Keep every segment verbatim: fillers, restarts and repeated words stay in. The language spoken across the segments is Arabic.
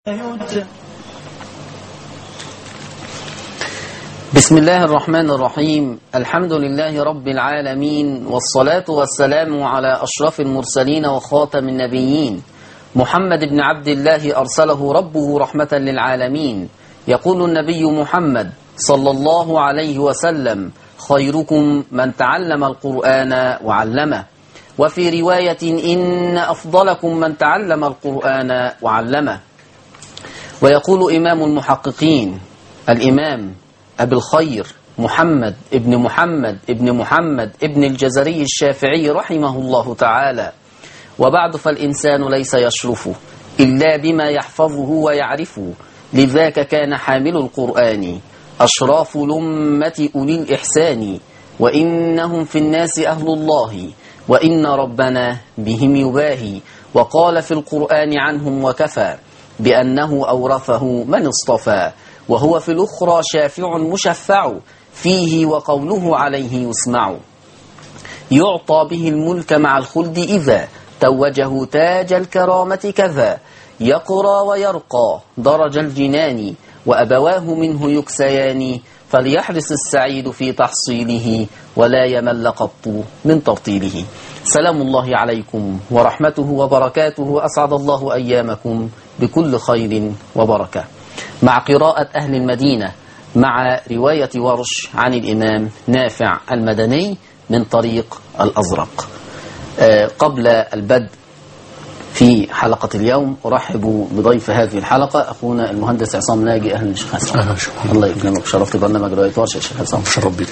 بسم الله الرحمن الرحيم. الحمد لله رب العالمين، والصلاة والسلام على أشرف المرسلين وخاتم النبيين محمد بن عبد الله أرسله ربه رحمة للعالمين. يقول النبي محمد صلى الله عليه وسلم: خيركم من تعلم القرآن وعلمه. وفي رواية: إن أفضلكم من تعلم القرآن وعلمه. ويقول إمام المحققين الإمام أبي الخير محمد ابن محمد ابن محمد ابن الجزري الشافعي رحمه الله تعالى: وبعد فالإنسان ليس يشرف إلا بما يحفظه ويعرفه، لذاك كان حامل القرآن أشراف لمة أولي الإحسان، وإنهم في الناس أهل الله، وإن ربنا بهم يباهي. وقال في القرآن عنهم وكفى بأنه أورثه من اصطفى، وهو في الأخرى شافع مشفع، فيه وقوله عليه يسمع. يعطى به الملك مع الخلد إذا توجه تاج الكرامة كذا، يقرى ويرقى درج الجنان، وأبواه منه يكسيان، فليحرص السعيد في تحصيله، ولا يمل قط من ترطيله. سلام الله عليكم ورحمته وبركاته، أسعد الله أيامكم بكل خير وبركة. مع قراءة أهل المدينة مع رواية ورش عن الإمام نافع المدني من طريق الأزرق. أه قبل البدء في حلقة اليوم أرحب بضيف هذه الحلقة أخونا المهندس عصام ناجي. أهلا الشيخ عصام. الله يكرمك، شرفت برنامج رواية ورش يا شيخ عصام. شرف بك.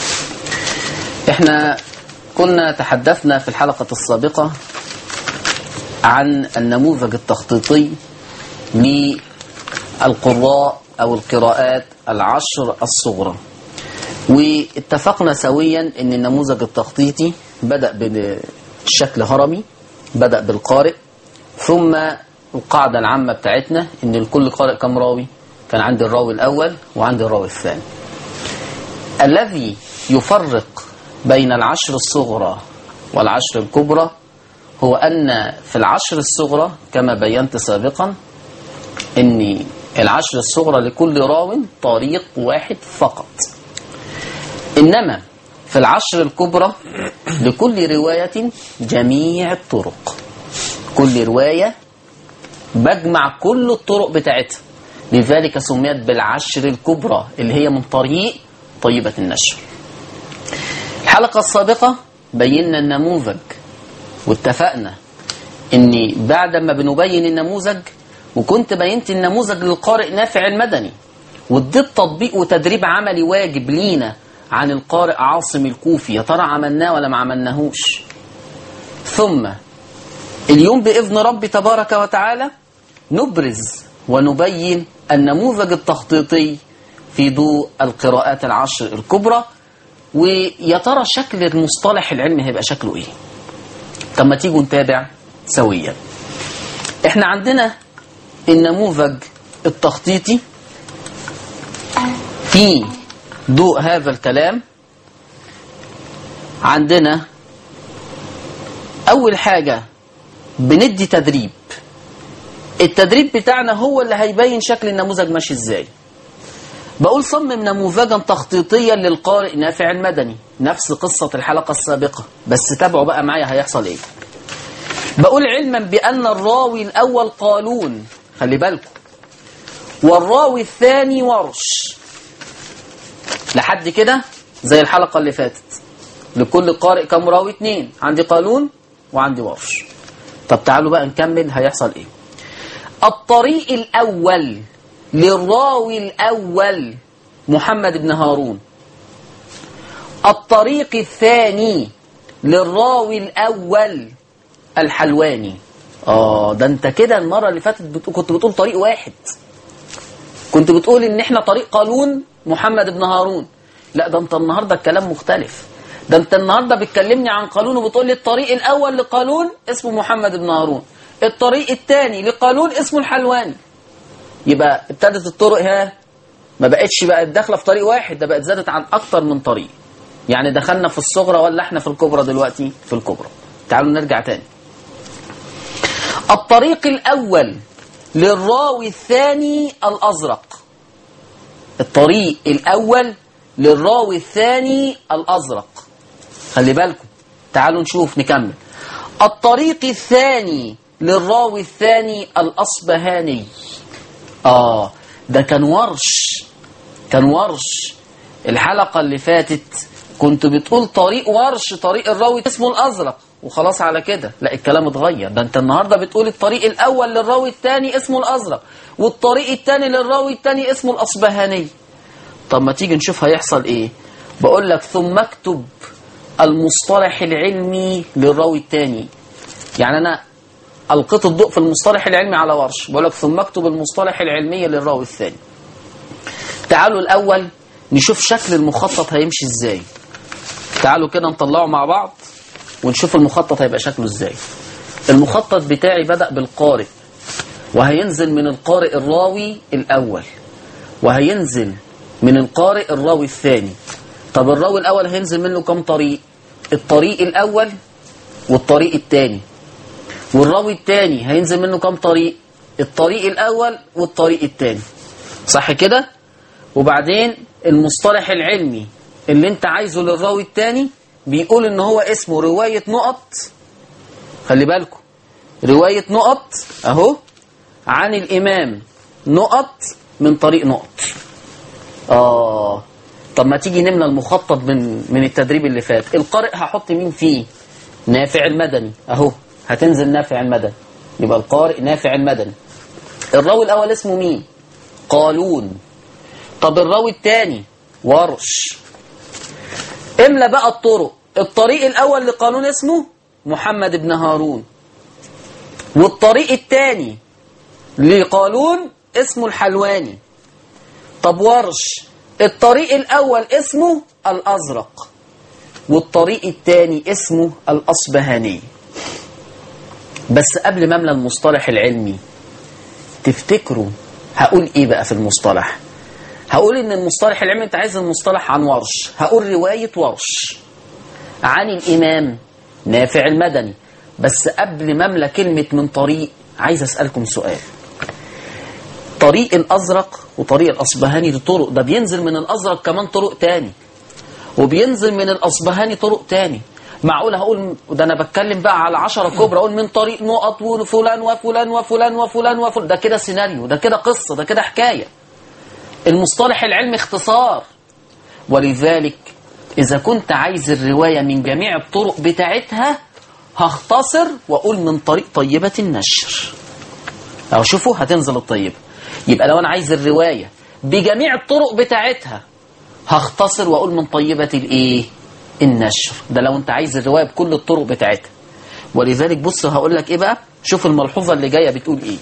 احنا كنا تحدثنا في الحلقة السابقة عن النموذج التخطيطي للقراء أو القراءات العشر الصغرى، واتفقنا سويا أن النموذج التخطيطي بدأ بالشكل هرمي، بدأ بالقارئ، ثم القاعدة العامة بتاعتنا أن لكل قارئ كم راوي؟ كان عندي الراوي الأول وعندي الراوي الثاني. الذي يفرق بين العشر الصغرى والعشر الكبرى هو أن في العشر الصغرى كما بينت سابقا أن العشر الصغرى لكل راو طريق واحد فقط، إنما في العشر الكبرى لكل رواية جميع الطرق، كل رواية بجمع كل الطرق بتاعتها، لذلك سميت بالعشر الكبرى اللي هي من طريق طيبة النشر. الحلقة السابقة بينا النموذج، واتفقنا ان بعد ما بنبين النموذج، وكنت بينت النموذج للقارئ نافع المدني، واديت تطبيق وتدريب عملي واجب لينا عن القارئ عاصم الكوفي، يا ترى عملناه ولا ما عملناهوش. ثم اليوم بإذن ربي تبارك وتعالى نبرز ونبين النموذج التخطيطي في ضوء القراءات العشر الكبرى، ويا ترى شكل المصطلح العلمي هيبقى شكله ايه. طب ما تيجوا نتابع سويا. احنا عندنا النموذج التخطيطي في ضوء هذا الكلام. عندنا اول حاجة بندي تدريب، التدريب بتاعنا هو اللي هيبين شكل النموذج ماشي ازاي. بقول صمم نموذجا تخطيطيا للقارئ نافع المدني، نفس قصة الحلقة السابقة، بس تابعوا بقى معايا هيحصل ايه. بقول علما بأن الراوي الأول قالون، خلي بالكم، والراوي الثاني ورش. لحد كده زي الحلقة اللي فاتت، لكل قارئ كم راوي؟ اتنين، عندي قالون وعندي ورش. طب تعالوا بقى نكمل هيحصل ايه. الطريق الأول للراوي الأول محمد بن هارون، الطريق الثاني للراوي الأول الحلواني. آه ده انت كده المرة اللي فاتت بتقول كنت بتقول طريق واحد، كنت بتقول ان احنا طريق قالون محمد بن هارون. لا ده انت النهاردة الكلام مختلف، ده انت النهاردة بتكلمني عن قالون وبتقول لي الطريق الأول لقالون اسمه محمد بن هارون، الطريق الثاني لقالون اسمه الحلواني. يبقى ابتدت الطرق ها ما بقتش بقت داخله في طريق واحد، ده بقت زادت عن اكتر من طريق. يعني دخلنا في الصغرى ولا احنا في الكبرى دلوقتي؟ في الكبرى. تعالوا نرجع تاني. الطريق الاول للراوي الثاني الأزرق. الطريق الأول للراوي الثاني الأزرق. خلي بالكم، تعالوا نشوف نكمل. الطريق الثاني للراوي الثاني الأصبهاني. آه ده كان ورش، كان ورش. الحلقة اللي فاتت كنت بتقول طريق ورش، طريق الراوي اسمه الأزرق وخلاص على كده. لا، الكلام اتغير. ده انت النهاردة بتقول الطريق الأول للراوي الثاني اسمه الأزرق، والطريق الثاني للراوي الثاني اسمه الأصبهاني. طب ما تيجي نشوف هيحصل ايه. بقول لك ثم اكتب المصطلح العلمي للراوي الثاني. يعني انا ألقيت الضوء في المصطلح العلمي على ورش، بقول لك ثم اكتب المصطلح العلمي للراوي الثاني. تعالوا الأول نشوف شكل المخطط هيمشي ازاي. تعالوا كده نطلعه مع بعض ونشوف المخطط هيبقى شكله ازاي. المخطط بتاعي بدأ بالقارئ، وهينزل من القارئ الراوي الأول، وهينزل من القارئ الراوي الثاني. طب الراوي الأول هينزل منه كم طريق؟ الطريق الأول والطريق الثاني. والراوي الثاني هينزل منه كم طريق؟ الطريق الأول والطريق الثاني. صح كده؟ وبعدين المصطلح العلمي اللي انت عايزه للراوي الثاني بيقول ان هو اسمه رواية نقط. خلي بالكم، رواية نقط اهو عن الإمام نقط من طريق نقط. آه طب ما تيجي نملى المخطط من من التدريب اللي فات. القارئ هحط مين فيه؟ نافع المدني اهو، هتنزل نافع المدني، يبقى القارئ نافع المدني. الراوي الأول اسمه مين؟ قالون. طب الراوي الثاني ورش. املى بقى الطرق. الطريق الأول لقالون اسمه محمد بن هارون، والطريق الثاني لقالون اسمه الحلواني. طب ورش، الطريق الأول اسمه الأزرق، والطريق الثاني اسمه الأصبهاني. بس قبل ما املى المصطلح العلمي، تفتكروا هقول ايه بقى في المصطلح؟ هقول ان المصطلح العلمي انت عايز المصطلح عن ورش، هقول رواية ورش عن الإمام نافع المدني. بس قبل ما املى كلمة من طريق، عايز أسألكم سؤال. طريق الأزرق وطريق الأصبهاني دي طرق، ده بينزل من الأزرق كمان طرق تاني، وبينزل من الأصبهاني طرق تاني. معقول هقول ده أنا بتكلم بقى على عشرة كبرى، أقول من طريق نقط وفلان وفلان وفلان وفلان وفلان؟ ده كده سيناريو، ده كده قصة، ده كده حكاية. المصطلح العلمي اختصار. ولذلك إذا كنت عايز الرواية من جميع الطرق بتاعتها هختصر وأقول من طريق طيبة النشر. أو شوفوا هتنزل الطيبة. يبقى لو أنا عايز الرواية بجميع الطرق بتاعتها هختصر وأقول من طيبة الإيه؟ النشر. ده لو أنت عايز الرواية بكل الطرق بتاعتها. ولذلك بص هقول لك إيه بقى. شوف الملحوظة اللي جاية بتقول إيه.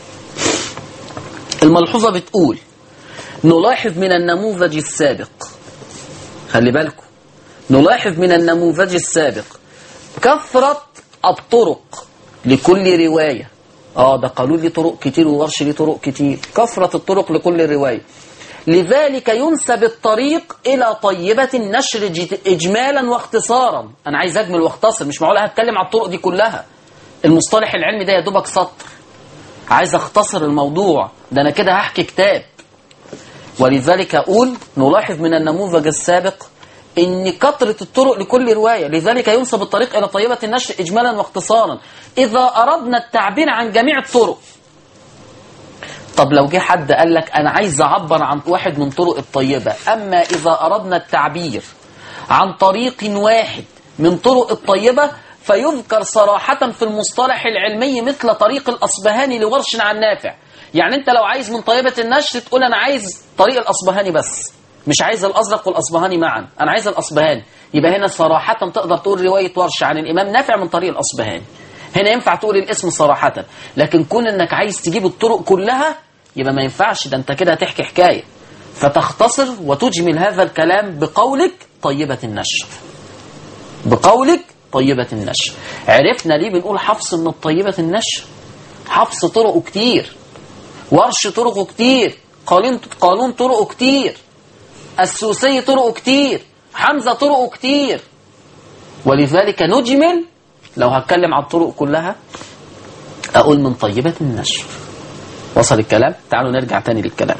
الملحوظة بتقول نلاحظ من النموذج السابق، خلي بالكم، نلاحظ من النموذج السابق كثرة الطرق لكل رواية. آه ده قالوا لي طرق كتير وورش لي طرق كتير. كثرة الطرق لكل رواية، لذلك ينسب الطريق إلى طيبة النشر إجمالا واختصارا. أنا عايز أجمل واختصر، مش معقول هتكلم على الطرق دي كلها. المصطلح العلمي ده يا دوبك سطر، عايز أختصر الموضوع، ده أنا كده هحكي كتاب. ولذلك أقول نلاحظ من النموذج السابق إن كثرة الطرق لكل رواية، لذلك ينسب الطريق إلى طيبة النشر إجمالا واختصارا إذا أردنا التعبير عن جميع الطرق. طب لو جه حد قال لك أنا عايز أعبر عن واحد من طرق الطيبة، أما إذا أردنا التعبير عن طريق واحد من طرق الطيبة فيذكر صراحة في المصطلح العلمي مثل طريق الأصبهاني لورش عن نافع. يعني أنت لو عايز من طيبة النشر تقول أنا عايز طريق الأصبهاني بس، مش عايز الأزرق والأصبهاني معا، أنا عايز الأصبهاني. يبقى هنا صراحة تقدر تقول رواية ورش عن الإمام نافع من طريق الأصبهاني. هنا ينفع تقول الاسم صراحة. لكن كون أنك عايز تجيب الطرق كلها يبقى ما ينفعش، ده أنت كده هتحكي حكاية. فتختصر وتجمل هذا الكلام بقولك طيبة النشر، بقولك طيبة النشر. عرفنا ليه بنقول حفص من الطيبة النشر؟ حفص طرقه كتير، ورش طرقه كتير، قالون قالون طرقه كتير، السوسي طرقه كتير، حمزة طرقه كتير. ولذلك نجمل، لو هتكلم عن الطرق كلها أقول من طيبة النشر. وصل الكلام؟ تعالوا نرجع تاني للكلام.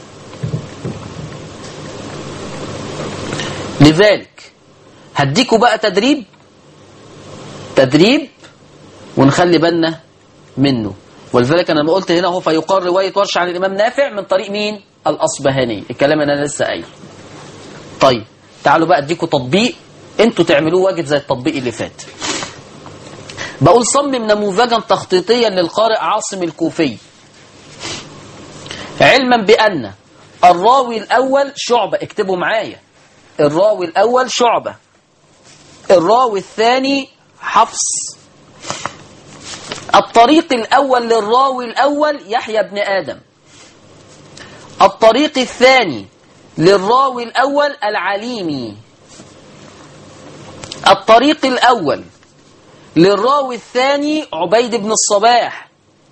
لذلك هديكوا بقى تدريب تدريب ونخلي بالنا منه. ولذلك انا ما قلت هنا هو فيقال رواية ورش عن الإمام نافع من طريق مين؟ الأصبهاني. الكلام اللي انا لسه قايله. طيب تعالوا بقى اديكوا تطبيق انتوا تعملوه واجد زي التطبيق اللي فات. بقول صمم نموذجا تخطيطيا للقارئ عاصم الكوفي، علما بأن الراوي الأول شعبة. اكتبوا معايا، الراوي الأول شعبة، الراوي الثاني حفص. الطريق الأول للراوي الأول يحيى بن آدم. الطريق الثاني للراوي الأول العليمي. الطريق الأول للراوي الثاني عبيد بن الصباح.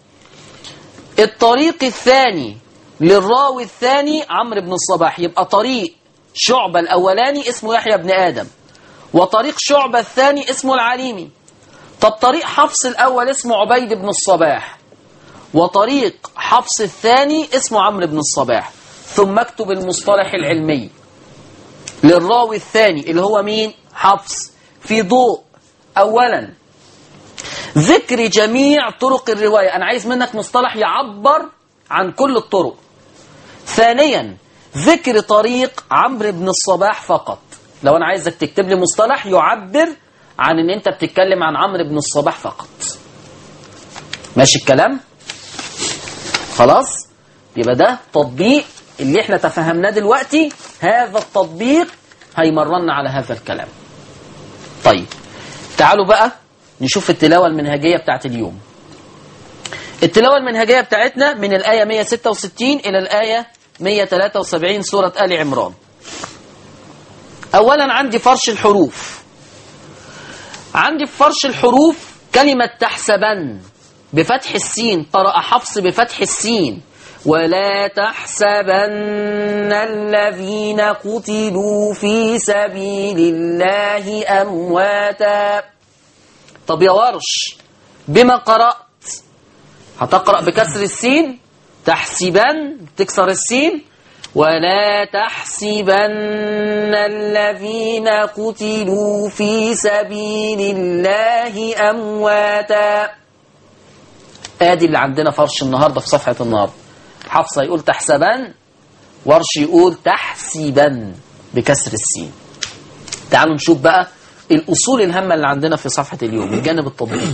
الطريق الثاني للراوي الثاني عمرو بن الصباح. يبقى طريق شعبة الأولاني اسمه يحيى بن آدم، وطريق شعبة الثاني اسمه العليمي. طب طريق حفص الأول اسمه عبيد بن الصباح، وطريق حفص الثاني اسمه عمرو بن الصباح. ثم اكتب المصطلح العلمي للراوي الثاني اللي هو مين؟ حفص، في ضوء أولا ذكر جميع طرق الرواية. أنا عايز منك مصطلح يعبر عن كل الطرق. ثانيا ذكر طريق عمرو بن الصباح فقط. لو أنا عايزك تكتب لي مصطلح يعبر عن ان انت بتتكلم عن عمرو بن الصباح فقط. ماشي الكلام؟ خلاص؟ يبقى ده تطبيق اللي احنا تفهمناه دلوقتي. هذا التطبيق هيمرنا على هذا الكلام. طيب تعالوا بقى نشوف التلاوة المنهجية بتاعت اليوم. التلاوة المنهجية بتاعتنا من الآية مئة وستة وستين إلى الآية مئة وثلاثة وسبعين سورة آل عمران. أولا عندي فرش الحروف. عندي في فرش الحروف كلمة تحسبن بفتح السين، قرأ حفص بفتح السين. ولا تحسبن الذين قتلوا في سبيل الله أمواتا. طب يا ورش بما قرأت؟ هتقرأ بكسر السين، تحسبن تكسر السين. ولا تحسبن الذين قتلوا في سبيل الله أمواتا. ادي اللي عندنا فرش النهاردة في صفحة النهاردة. حفصة يقول تحسبن، ورش يقول تحسبن بكسر السين. تعالوا نشوف بقى الأصول الهامة اللي عندنا في صفحة اليوم، الجانب التطبيقي.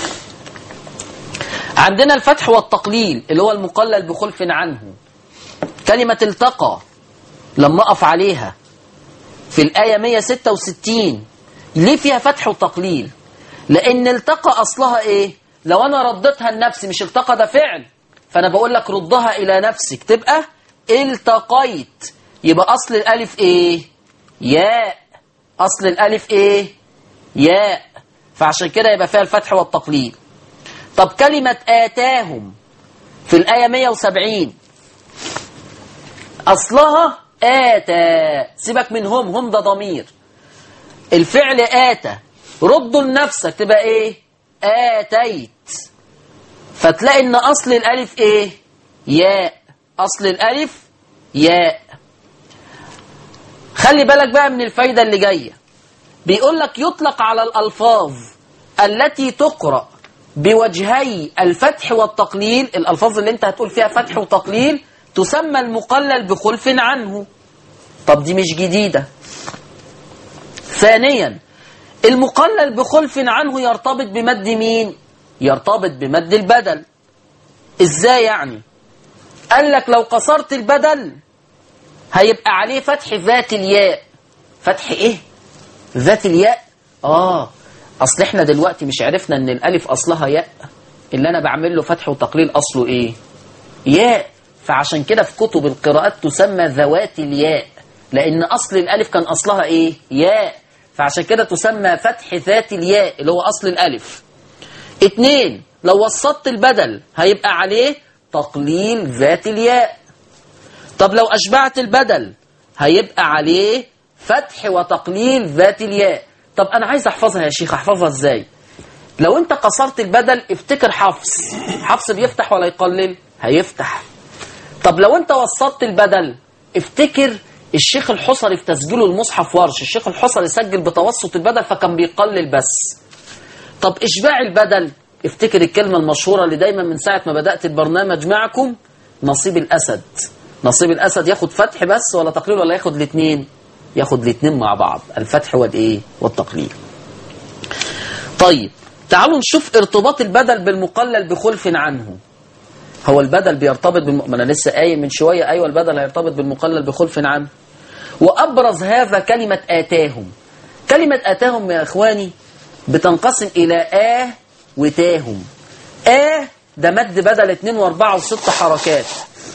عندنا الفتح والتقليل اللي هو المقلل بخلف عنه. كلمة التقى لما أقف عليها في الآية مئة وستة وستين ليه فيها فتح وتقليل؟ لأن التقى أصلها إيه؟ لو أنا ردتها لنفسي، مش التقى ده فعل، فأنا بقول لك ردها إلى نفسك تبقى التقيت. يبقى أصل الألف إيه؟ ياء. أصل الألف إيه؟ ياء. فعشان كده يبقى فيها الفتح والتقليل. طب كلمة آتاهم في الآية مئة وسبعين أصلها آتى. سيبك من هم، هم ده ضمير. الفعل آتى ردوا لنفسك تبقى إيه؟ آتيت. فتلاقي إن أصل الألف إيه؟ ياء. أصل الألف ياء. خلي بالك بقى من الفايدة اللي جاية. بيقول لك يطلق على الألفاظ التي تقرأ بوجهي الفتح والتقليل. الألفاظ اللي انت هتقول فيها فتح وتقليل تسمى المقلل بخلف عنه. طب دي مش جديدة. ثانيا المقلل بخلف عنه يرتبط بمد مين؟ يرتبط بمد البدل. ازاي يعني؟ قال لك لو قصرت البدل هيبقى عليه فتح ذات الياء. فتح ايه؟ ذات الياء. اه اصل احنا دلوقتي مش عرفنا ان الالف اصلها ياء. اللي انا بعمل له فتح وتقليل اصله ايه؟ ياء. فعشان كده في كتب القراءات تسمى ذوات الياء، لان اصل الالف كان اصلها ايه؟ ياء. فعشان كده تسمى فتح ذات الياء اللي هو اصل الالف. اتنين لو وسطت البدل هيبقى عليه تقليل ذات الياء. طب لو اشبعت البدل هيبقى عليه فتح وتقليل ذات الياء. طب انا عايز احفظها يا شيخ، احفظها ازاي؟ لو انت قصرت البدل افتكر حفص. حفص بيفتح ولا يقلل؟ هيفتح. طب لو انت وسطت البدل، افتكر الشيخ الحصري في تسجيله المصحف ورش، الشيخ الحصري سجل بتوسط البدل فكان بيقلل بس. طب اشباع البدل، افتكر الكلمة المشهورة اللي دايما من ساعة ما بدأت البرنامج معكم، نصيب الأسد. نصيب الأسد ياخد فتح بس ولا تقليل ولا ياخد الاثنين؟ ياخد الاثنين مع بعض، الفتح والايه والتقليل. طيب تعالوا نشوف ارتباط البدل بالمقلل بخلف عنه. هو البدل بيرتبط بالم... ما انا لسه قايل من شويه، ايوه البدل هيرتبط بالمقلل بخلف عنه. وابرز هذا كلمه اتاهم. كلمه اتاهم يا اخواني بتنقسم الى اه وتاهم. اه ده مد بدل اتنين واربعة وست حركات،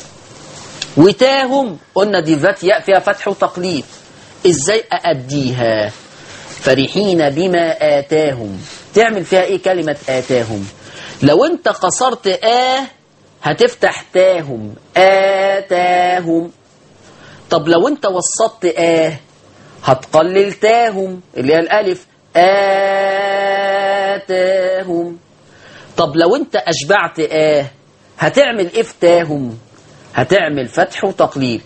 وتاهم قلنا دي ذات ياء فيها فتح وتقليل. ازاي ااديها؟ فرحين بما آتاهم، تعمل فيها ايه كلمة آتاهم؟ لو انت قصرت آه هتفتح تاهم، آتاهم. طب لو انت وسطت آه هتقلل تاهم اللي هي الألف، آتاهم. طب لو انت أشبعت آه هتعمل إيه في تاهم؟ هتعمل فتح وتقليل،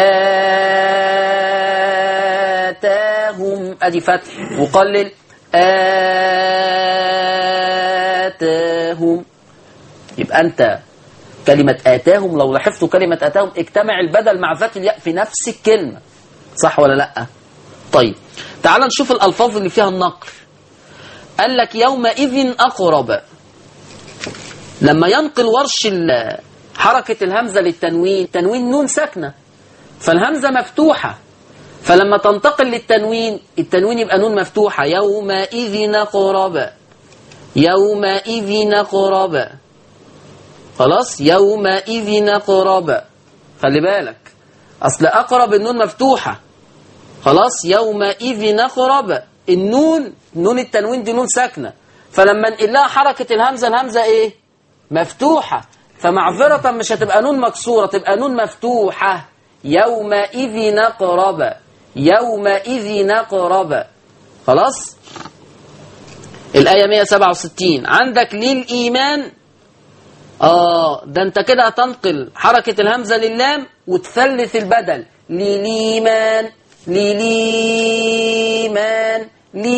آتاهم ادي فتح وقلل، آتاهم. يبقى انت كلمة آتاهم لو لاحظتوا كلمة آتاهم اجتمع البدل مع ذات الياء في نفس الكلمة، صح ولا لا؟ طيب تعال نشوف الألفاظ اللي فيها النقل. قال لك يومئذ أقرب، لما ينقل ورش حركة الهمزة للتنوين، تنوين نون ساكنة فالهمزة مفتوحة، فلما تنتقل للتنوين التنوين يبقى نون مفتوحة، يومئذ أقرب، يومئذ أقرب، خلاص يومئذ أقرب. خلي بالك أصل أقرب النون مفتوحة، خلاص يومئذ أقرب النون، نون التنوين دي نون ساكنة، فلما نقل لها حركة الهمزة الهمزة إيه؟ مفتوحة، فمعذرة مش هتبقى نون مكسورة، تبقى نون مفتوحة، يومئذ نقرب، يومئذ نقرب. خلاص. الآية مئة وسبعة وستين عندك للإيمان، آه ده أنت كده هتنقل حركة الهمزة لللام وتثلث البدل، للإيمان، للإيمان،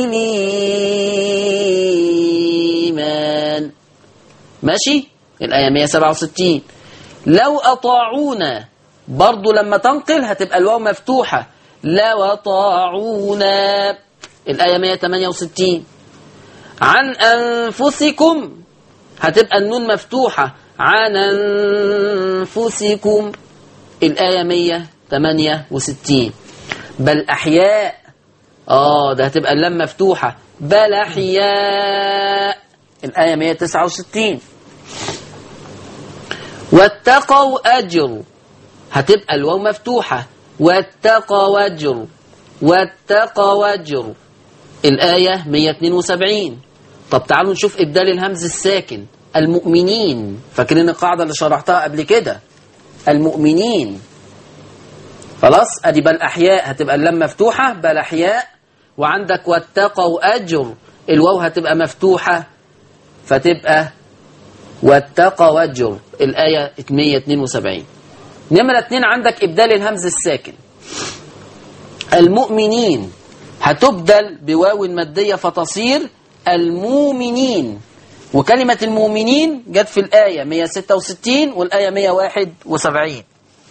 للإيمان. ماشي؟ الآية مئة وسبعة وستين. لو أطاعونا برضو لما تنقل هتبقى الواو مفتوحة، لو أطاعونا. الآية مئة وثمانية وستين. عن أنفسكم هتبقى النون مفتوحة، عن أنفسكم. الآية مئة وثمانية وستين. بل أحياء، آه ده هتبقى اللام مفتوحة، بل أحياء. الآية مئة وتسعة وستين. واتقوا أجر هتبقى الواو مفتوحة، واتقوا أجر، واتقوا أجر. الآية مئة واثنين وسبعين. طب تعالوا نشوف إبدال الهمز الساكن، المؤمنين، فاكرين القاعدة اللي شرحتها قبل كده، المؤمنين. خلاص ادي بل أحياء هتبقى اللام مفتوحة، بل أحياء. وعندك واتقوا أجر الواو هتبقى مفتوحة فتبقى واتقوا أجر. الآية مئة واثنين وسبعين. نمرة اتنين عندك إبدال الهمز الساكن، المؤمنين هتبدل بواو مادية فتصير المؤمنين. وكلمة المؤمنين جت في الآية مئة وستة وستين والآية مئة وواحد وسبعين.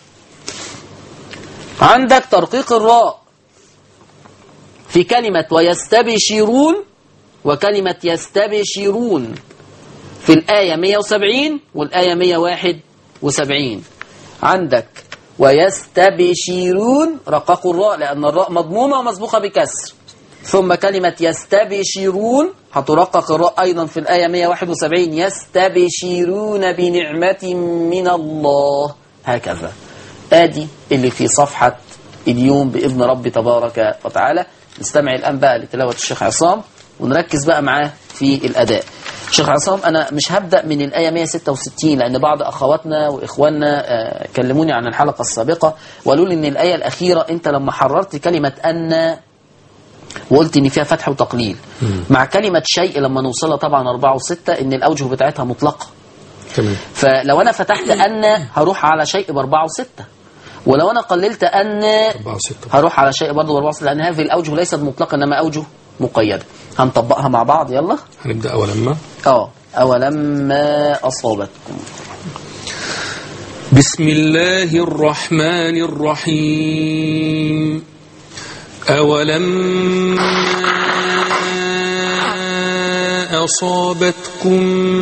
عندك ترقيق الراء في كلمة ويستبشرون وكلمة يستبشرون في الآية مئة وسبعين والآية مئة وواحد وسبعين. عندك ويستبشرون رققوا الراء لأن الراء مضمومة ومسبوقة بكسر، ثم كلمة يستبشرون هترقق الراء أيضا في الآية مئة وواحد وسبعين، يستبشرون بنعمة من الله. هكذا آدي اللي في صفحة اليوم بإذن رب تبارك وتعالى. نستمع الآن بقى لتلاوة الشيخ عصام ونركز بقى معاه في الأداء. الشيخ عصام أنا مش هبدأ من الآية مئة وستة وستين لأن بعض أخواتنا وإخواننا كلموني عن الحلقة السابقة وقالوا لي إن الآية الأخيرة أنت لما حررت كلمة أن وقلت إن فيها فتح وتقليل، مع كلمة شيء لما نوصلها طبعا أربعة وستة إن الأوجه بتاعتها مطلقة، تمام. فلو أنا فتحت أن هروح على شيء بأربعة وستة، ولو أنا قللت أن هروح على شيء برضه بأربعة وستة، لأن هذه الأوجه ليست مطلقة إنما أوجه مقيدة. هنطبقها مع بعض. يلا هنبدأ أولما اه أولما أصابتكم. بسم الله الرحمن الرحيم. أولما أصابتكم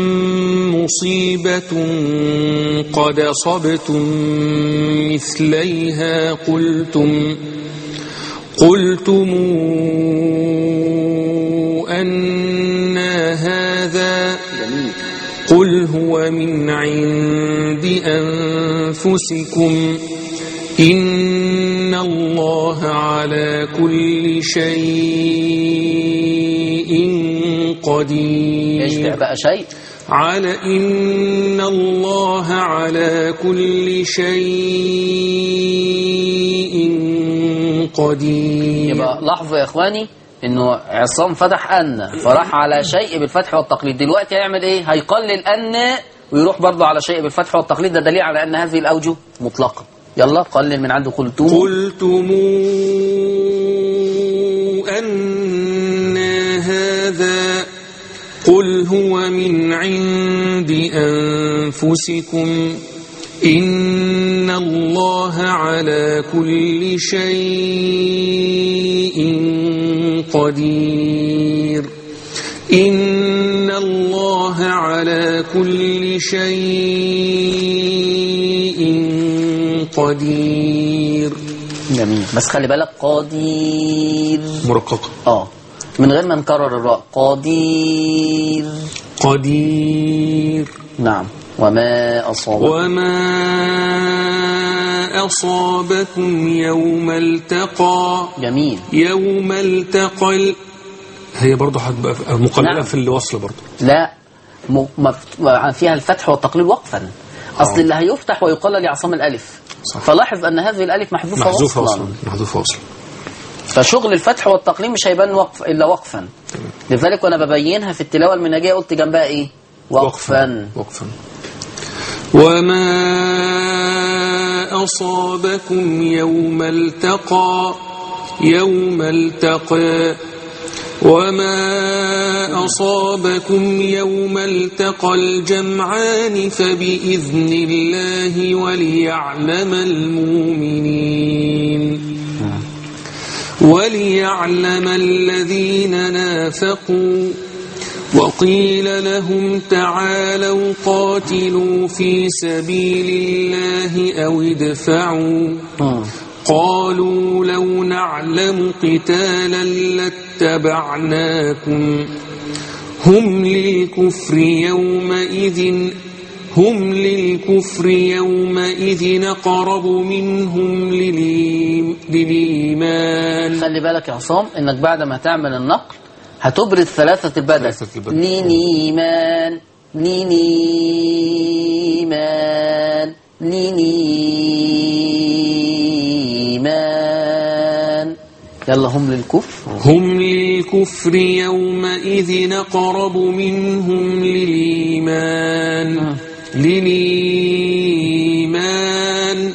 مصيبة قد أصبتم مثليها قلتم قلتم أن هذا قل هو من عند أنفسكم إن الله على كل شيء قدير. ايش بقى شيء؟ على إن الله على كل شيء قدير. يبقى لاحظوا يا إخواني إنه عصام فتح أن فراح على شيء بالفتح والتقليد. دلوقتي هيعمل إيه؟ هيقلل أن ويروح برضه على شيء بالفتح والتقليد. ده دليل على أن هذه الأوجه مطلقة. يلا قلل من عنده. قلتم قلتم أن هذا قل هو من عند أنفسكم إن الله على كل شيء قدير. إن الله على كل شيء قدير. جميل. بس خلي بالك قدير مرققة اه من غير ما نكرر الراء. قدير قدير. نعم. وما أصاب وما أصابكم يوم التقى. جميل. يوم التقى هي برضه هتبقى مقللة. نعم. في الوصل برضه لا م... م... فيها الفتح والتقليل وقفا. أصل اللي هيفتح ويقلل لعصام الألف. صح. فلاحظ أن هذه الألف محذوفة محذوفة وصلا. وصلا محذوفة وصلا. فشغل الفتح والتقليل مش هيبان وقف إلا وقفا. تمام. لذلك وأنا ببينها في التلاوة المنهجية قلت جنبها إيه؟ وقفا. وقفا. وما أصابكم يوم التقى. يوم التقى. وما أصابكم يوم التقى الجمعان فبإذن الله وليعلم المؤمنين وليعلم الذين نافقوا. وقيل لهم تعالوا قاتلوا في سبيل الله أو ادفعوا. قالوا لو نعلم قتالا لاتبعناكم هم للكفر يومئذ هم للكفر يومئذ أقرب منهم للإيمان. خلي بالك يا عصام إنك بعد ما تعمل النقل هتبرز ثلاثة البدل. لنيمان لنيمان لنيمان. يلا هم للكفر هم للكفر يومئذ أقرب منهم للإيمان. للإيمان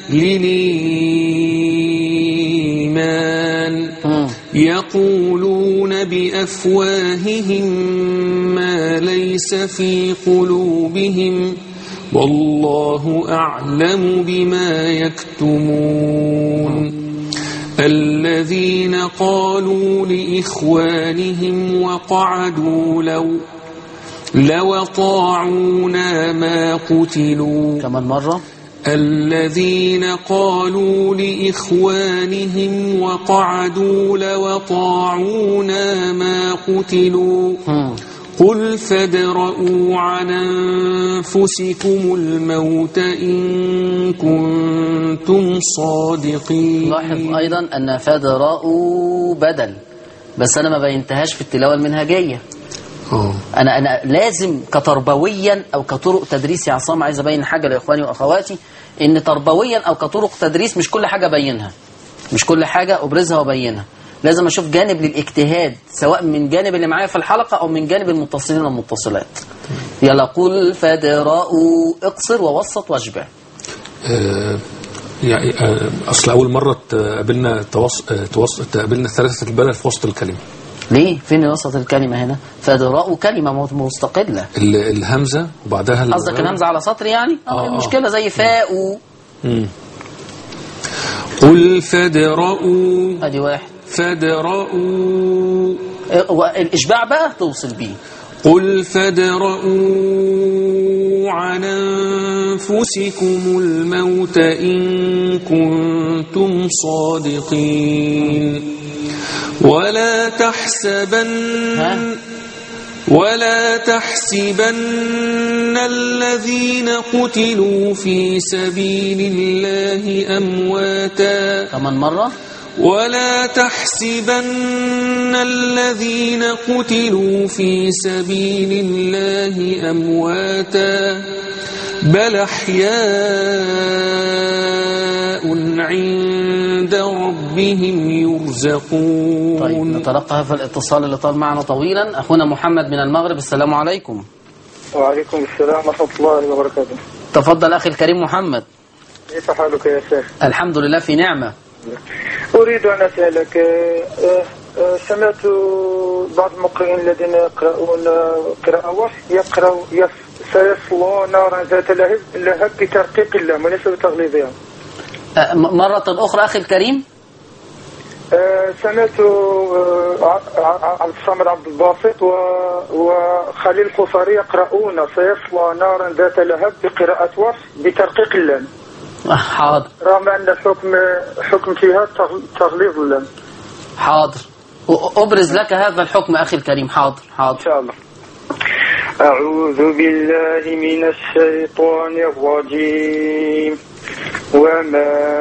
للإيمان. يقولون بأفواههم ما ليس في قلوبهم والله أعلم بما يكتمون. الذين قالوا لإخوانهم وقعدوا لو لو طاعونا ما قتلوا. كمان مرة. الذين قالوا لإخوانهم وقعدوا لو طاعونا ما قتلوا. قل فادرءوا عن أنفسكم الموت إن كنتم صادقين. لاحظ أيضا أن فادرءوا بدل، بس أنا ما بينتهاش في التلاوة المنهجية. أوه. أنا أنا لازم كتربويا أو كطرق تدريس يا عصام، عايز أبين حاجة لإخواني وأخواتي، إن تربويا أو كطرق تدريس مش كل حاجة بينها، مش كل حاجة أبرزها وبينها. لازم اشوف جانب للاجتهاد سواء من جانب اللي معايا في الحلقة او من جانب المتصلين والمتصلات. يلا قل فادرأوا، اقصر ووسط واشبع. آه يعني آه اصل اول مره تقابلنا توص... توص... تقابلنا ثلاثه البلد في وسط الكلمه. ليه؟ فين وسط الكلمة هنا؟ فادرأوا كلمة مستقلة. ال... الهمزه وبعدها قصدك الهمزة على سطر يعني؟ اه المشكلة زي فاءوا. امم قل فادرأوا، ادي واحد. فادرأوا، والاشباع بقى توصل بيه. قل فادرءوا عن أنفسكم الموت إن كنتم صادقين ولا تحسبن ولا تحسبن الذين قتلوا في سبيل الله أمواتا. كمان مرة. ولا تحسبن الذين قتلوا في سبيل الله أمواتا بل أحياء عند ربهم يرزقون. طيب نتلقى هذا الاتصال اللي طال معنا طويلا. أخونا محمد من المغرب، السلام عليكم. وعليكم السلام ورحمة الله وبركاته. تفضل أخي الكريم محمد. كيف حالك يا شيخ؟ الحمد لله في نعمة. أريد أن أسألك، سمعت بعض المقرئين الذين يقرؤون قراءة ورش يقرأوا سيصلون نارا ذات لهب لهب بترقيق اللام وليس بتغليظها. مرة أخرى أخي الكريم. سمعت عبد الصمد عبد الباسط وخليل القصري يقرؤون سيصلى نارا ذات لهب بقراءة ورش بترقيق اللام. حاضر. رغم أن الحكم حكم فيها تغليظ اللام. حاضر. أبرز لك هذا الحكم أخي الكريم. حاضر حاضر إن شاء الله. أعوذ بالله من الشيطان الرجيم. وما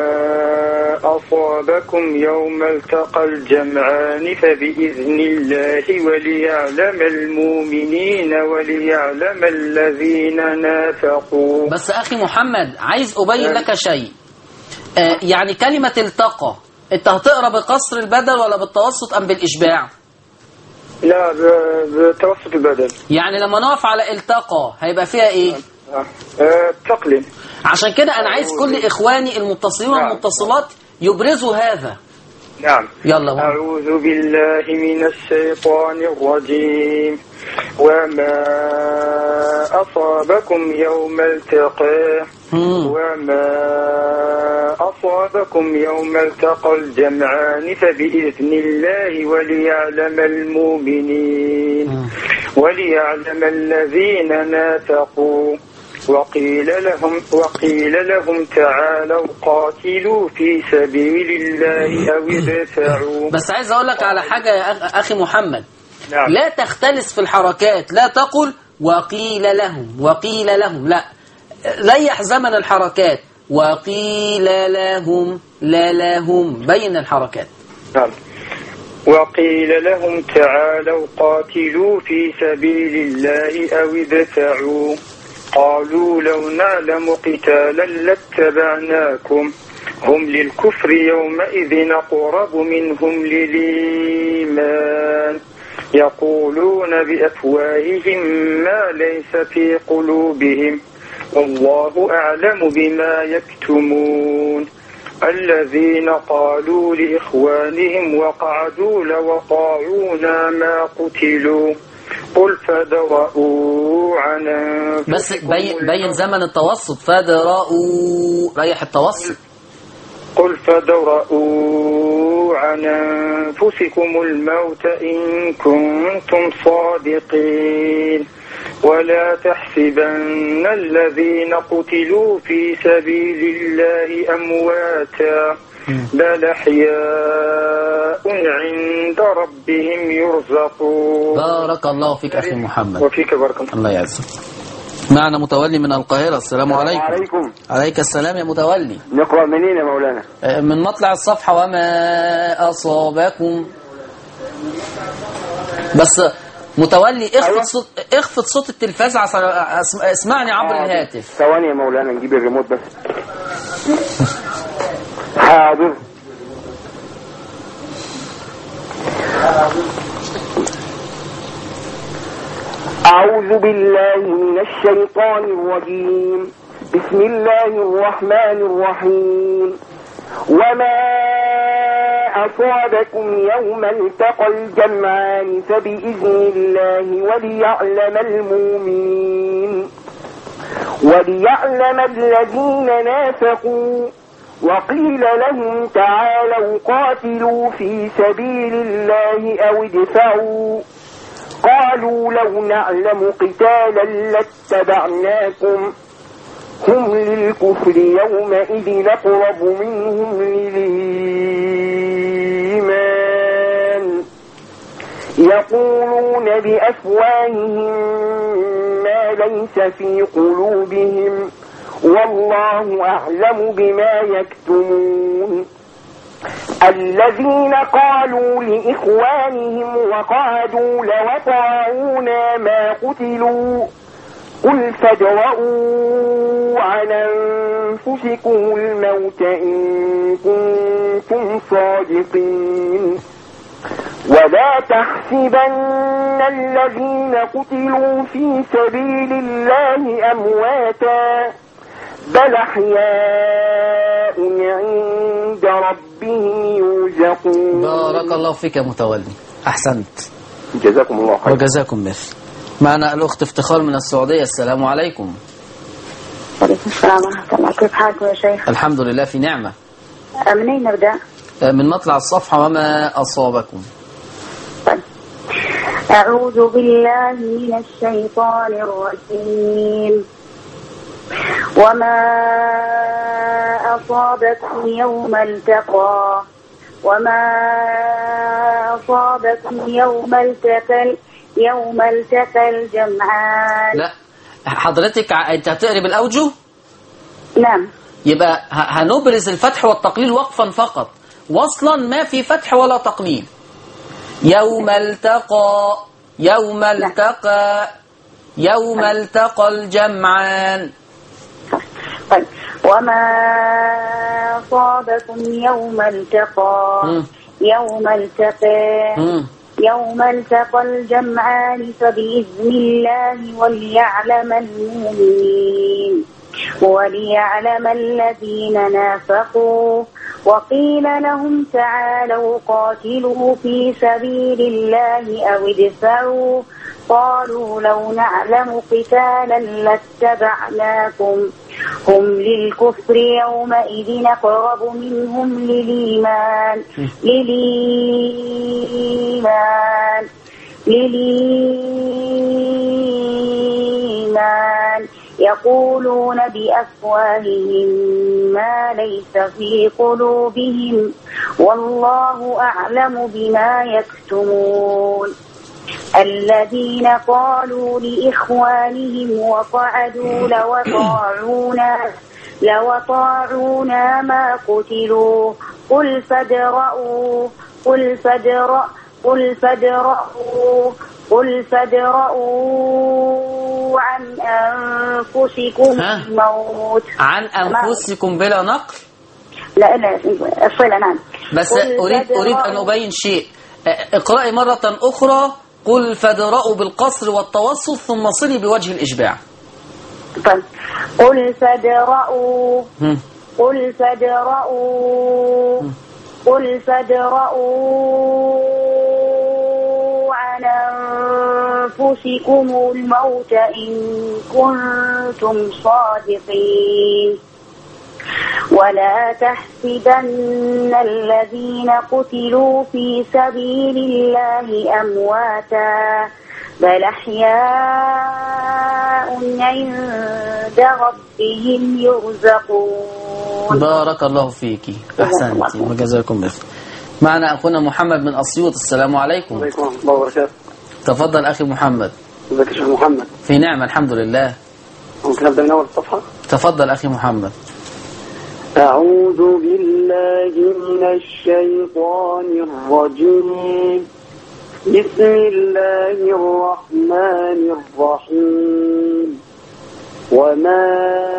أصابكم يوم التقى الجمعان فبإذن الله وليعلم المؤمنين وليعلم الذين نافقوا. بس أخي محمد عايز أبين لك شيء. آه يعني كلمة التقى أنت هتقرأ بقصر البدل ولا بالتوسط أم بالإشباع؟ لا بتوسط البدل. يعني لما نقف على التقى هيبقى فيها إيه؟ آه تقليل. عشان كده أنا عايز كل إخواني المتصلين والمتصلات يبرزوا هذا. نعم. يلا. أعوذ بالله من الشيطان الرجيم. وما أصابكم يوم التقى وما أصابكم يوم التقى الجمعان فبإذن الله وليعلم المؤمنين وليعلم الذين نافقوا. وقيل لهم وقيل لهم تعالوا قاتلوا في سبيل الله أو ادفعوا. بس عايز أقول لك على حاجة يا أخي محمد. نعم. لا تختلس في الحركات، لا تقل وقيل لهم وقيل لهم، لا ريح زمن الحركات. وقيل لهم لا لهم، بين الحركات. نعم. وقيل لهم تعالوا قاتلوا في سبيل الله أو ادفعوا قالوا لو نعلم قتالا لاتبعناكم هم للكفر يومئذ أقرب منهم للإيمان يقولون بأفواههم ما ليس في قلوبهم والله أعلم بما يكتمون. الذين قالوا لإخوانهم وقعدوا لو أطاعونا ما قتلوا قل فادرءوا عن أنفسكم. بس بين, بين زمن التوسط. فادرءوا ريح التوسط. قل فادرءوا عن أنفسكم الموت إن كنتم صادقين ولا تحسبن الذين قتلوا في سبيل الله أمواتا بل أحياء عند ربهم يرزقون. بارك الله فيك أخي محمد. وفيك بارك الله. الله يعزك. معنا متولي من القاهرة، السلام عليكم. وعليكم. عليك السلام يا متولي. نقرأ منين يا مولانا؟ من مطلع الصفحة. وما أصابكم. بس متولي اخفض أيوة. صوت اخفض صوت التلفاز عشان اسمعني عبر آه الهاتف. ثواني يا مولانا نجيب الريموت بس. حاضر. أعوذ بالله من الشيطان الرجيم. بسم الله الرحمن الرحيم. وما أصابكم يوم التقى الجمعان فبإذن الله وليعلم المؤمنين وليعلم الذين نافقوا. وقيل لهم تعالوا قاتلوا في سبيل الله أو ادفعوا. قالوا لو نعلم قتالا لاتبعناكم هم للكفر يومئذ أقرب منهم للإيمان يقولون بأفواههم ما ليس في قلوبهم والله أعلم بما يكتمون. الذين قالوا لإخوانهم وقعدوا لو أطاعونا ما قتلوا قل فادرءوا عن أنفسكم الموت إن كنتم صادقين. ولا تحسبن الذين قتلوا في سبيل الله أمواتا بل أحياء عند ربهم يرزقون. بارك الله فيك يا متولي، أحسنت، جزاكم الله خير. وجزاكم مثل. معنا الأخت افتخار من السعودية. السلام عليكم. وعليكم السلام ورحمة الله. كيف حالكم يا شيخ؟ الحمد لله في نعمة. من أين نبدأ؟ من مطلع الصفحة. وما أصابكم. طيب. أعوذ بالله من الشيطان الرجيم. وما أصابكم يوم التقى وما أصابكم يوم التقى يوم التقى الجمعان. لا حضرتك أنت هتقري بالأوجه؟ نعم. يبقى هنبرز الفتح والتقليل وقفا فقط، وصلا ما في فتح ولا تقليل. يوم التقى يوم التقى يوم التقى الجمعان. طيب. وما أصابكم يوم التقى م. يوم التقى م. يوم التقى الجمعان فبإذن الله وليعلم المؤمنين وليعلم الذين نافقوا. وقيل لهم تعالوا قاتلوا في سبيل الله أو ادفعوا. قالوا لو نعلم قتالا لاتبعناكم هم للكفر يومئذ أقرب منهم للإيمان للإيمان للإيمان يقولون بأفواههم ما ليس في قلوبهم والله أعلم بما يكتمون. الذين قالوا لإخوانهم وقعدوا لو أطاعونا لو أطاعونا ما قتلوا قل فادرءوا قل فادرءوا قل فادرءوا قل فادرءوا عن أنفسكم الموت. عن أنفسكم بلا نقل؟ لا لا الصلة. نعم. بس أريد أريد أن أبين شيء. اقرأي مرة أخرى قل فادرءوا بالقصر والتوسط ثم صلي بوجه الإشباع. طيب. قل فادرءوا قل فادرءوا قل فادرءوا عن أنفسكم الموت إن كنتم صادقين. ولا تحسبن الذين قتلوا في سبيل الله أمواتا بل أحياء عند ربهم يرزقون. بارك الله فيك، أحسنت وجزاكم بخير. معنا أخونا محمد من أسيوط. السلام عليكم. وعليكم ورحمة الله وبركاته. تفضل أخي محمد. ازيك يا شيخ محمد؟ في نعمة الحمد لله. ممكن أبدأ من أول الصفحة؟ تفضل أخي محمد. أعوذ بالله من الشيطان الرجيم. بسم الله الرحمن الرحيم. وما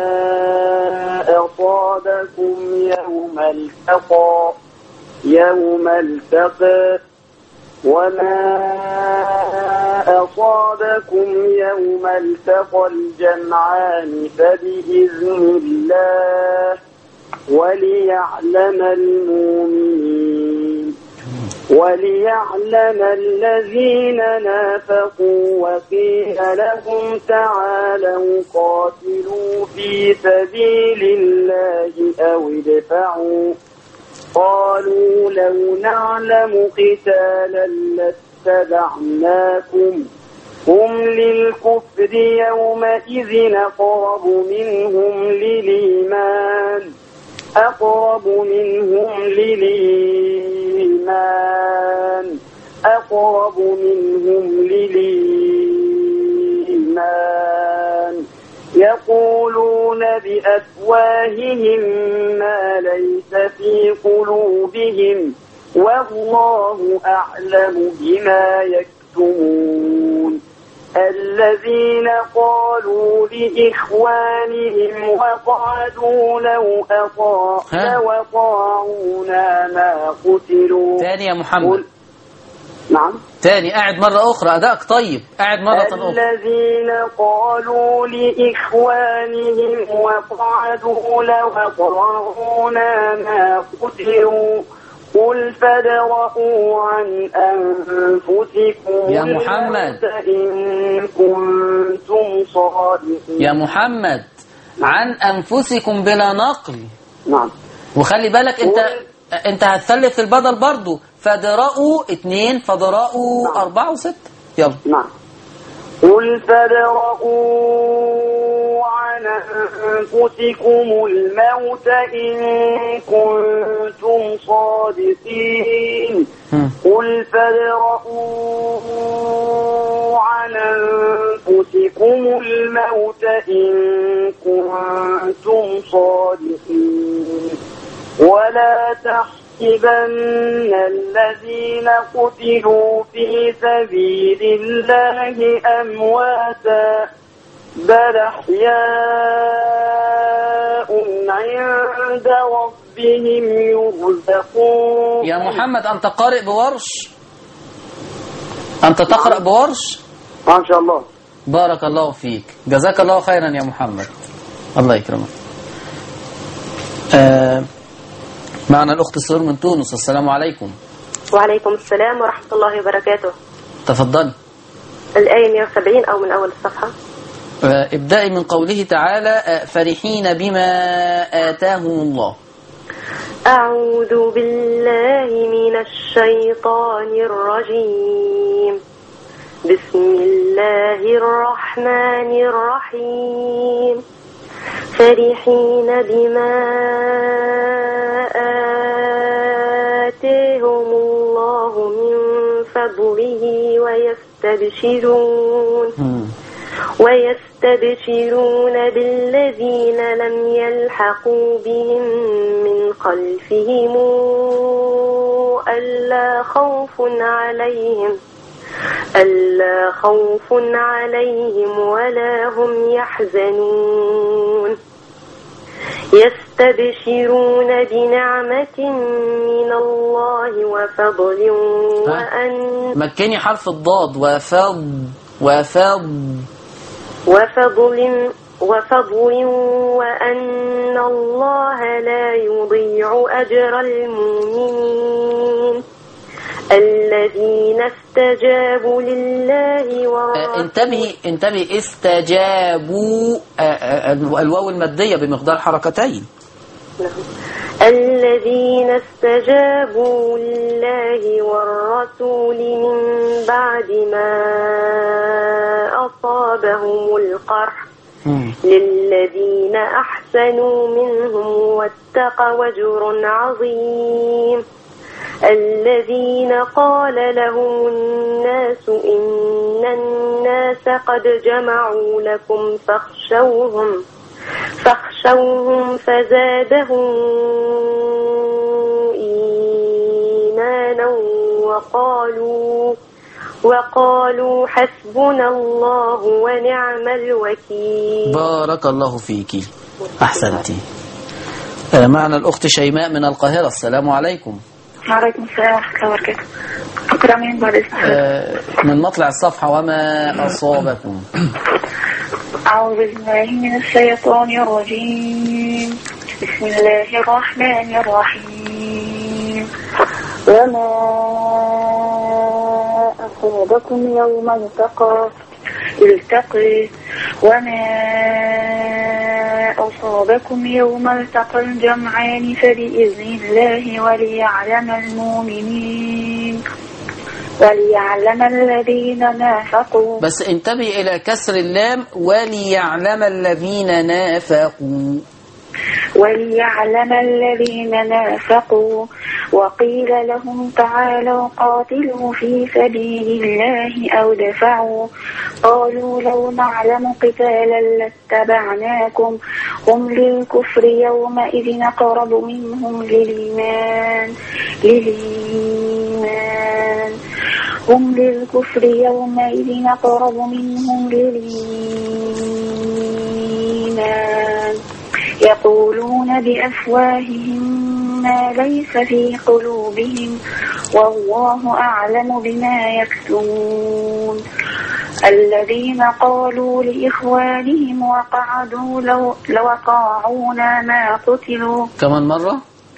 أصابكم يوم التقى يوم التقى وما أصابكم يوم التقى الجمعان فبإذن الله وليعلم المؤمنين وليعلم الذين نافقوا وقيل لهم تعالوا قاتلوا في سبيل الله أو ادفعوا قالوا لو نعلم قتالا لاتبعناكم هم للكفر يومئذ أقرب منهم للإيمان أقرب منهم للإيمان أقرب منهم للإيمان يقولون بأفواههم ما ليس في قلوبهم والله أعلم بما يكتمون الذين قالوا لإخوانهم وقعدوا لو أطاعونا ما قتلوا. تاني يا محمد. نعم تاني، قاعد مرة أخرى، أداءك طيب، قاعد مرة أخرى. الذين قالوا لإخوانهم وقعدوا لو أطاعونا ما قتلوا قل فادرءوا عن أنفسكم يا محمد إن كنتم صادقين. يا محمد عن أنفسكم بلا نقل. نعم. وخلي بالك أنت أنت هتثلث البدل برضو، فادرءوا اتنين، فادرءوا نعم. أربعة وستة. يلا. نعم. قل فادرءوا عن أنفسكم الموت إن كنتم صادقين. قل فادرءوا عن أنفسكم الموت إن كنتم صادقين ولا تحسبن الذين قتلوا في سبيل الله أمواتا بل أحياء عند ربهم يرزقون. يا محمد أنت قارئ بورش؟ أنت تقرأ بورش؟ ما شاء الله. بارك الله فيك، جزاك الله خيرا يا محمد، الله يكرمك. آه معنا الأخت سرور من تونس. السلام عليكم. وعليكم السلام ورحمة الله وبركاته. تفضلي. الآية مئة وسبعين أو من أول الصفحة. آه ابدأي من قوله تعالى آه فرحين بما آتاهم الله. أعوذ بالله من الشيطان الرجيم. بسم الله الرحمن الرحيم. فرحين بما آتاهم الله من فضله ويستبشرون ويستبشرون بالذين لم يلحقوا بهم من خلفهم ألا خوف عليهم ألا خوف عليهم ولا هم يحزنون يستبشرون بنعمة من الله وفضل وأن مكني حرف الضاد وفض وفض وفضل وفضل وأن الله لا يضيع أجر المؤمنين الذين استجابوا لله ورسوله. انتبهي انتبهي استجابوا الواو المادية بمقدار حركتين. الذين استجابوا لله والرسول من بعد ما أصابهم القرح للذين أحسنوا منهم واتقوا أجر عظيم. الذين قال لهم الناس إن الناس قد جمعوا لكم فاخشوهم فاخشوهم فزادهم إيمانا وقالوا وقالوا حسبنا الله ونعم الوكيل. بارك الله فيك، أحسنتي. معنا الأخت شيماء من القاهرة. السلام عليكم. وعليكم السلام ورحمة الله وبركاته. أقرأ من بعد آه من مطلع الصفحة. وما أصابكم. أعوذ بالله من الشيطان الرجيم. بسم الله الرحمن الرحيم. وما أصابكم يوم التقى التقي وما أصابكم يوم التقى الجمعان فبإذن الله وليعلم المؤمنين وليعلم الذين نافقوا. بس انتبه إلى كسر اللام. وليعلم الذين نافقوا. وليعلم الذين نافقوا. وقيل لهم تعالوا قاتلوا في سبيل الله أو دفعوا قالوا لو نعلم قتالا لاتبعناكم هم للكفر يومئذ أقرب منهم للإيمان للإيمان هم للكفر يومئذ أقرب منهم للإيمان يقولون بأفواههم ما ليس في قلوبهم والله أعلم بما يكتمون. الذين قالوا لإخوانهم وقعدوا لو, لو أطاعونا ما قتلوا. كمان مرة.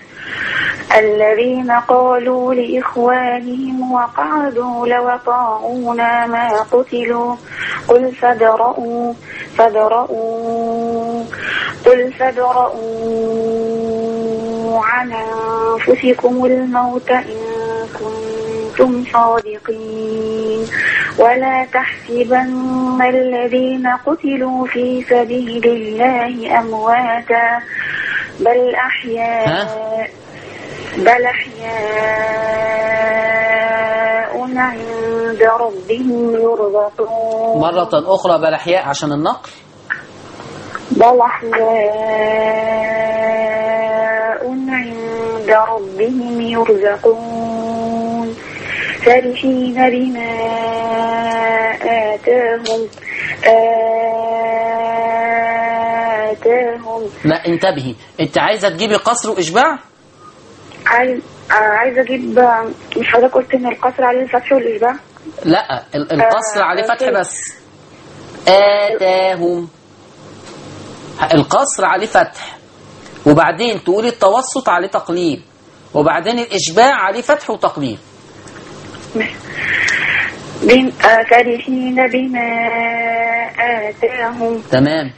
الذين قالوا لإخوانهم وقعدوا لو أطاعونا ما قتلوا قل فادرءوا فادرءوا قل فادرءوا عن أنفسكم الموت إن كنتم صادقين ولا تحسبن الذين قتلوا في سبيل الله أمواتا بل أحياء بل أحياء عند ربهم يرزقون. مرة أخرى بل أحياء عشان النقل. بل أحياء عند ربهم يرزقون فرحين بما آتاهم آتاهم. لا انتبهي، انت عايزة تجيبي قصر وإشباع؟ عايز عايزة أجيب. مش حضرتك قلت إن القصر عليه الفتح والإشباع؟ لا القصر عليه فتح بس. آتاهم القصر عليه فتح وبعدين تقولي التوسط عليه تقليل وبعدين الإشباع عليه فتح وتقليل. بين فرحين بما آتاهم. تمام.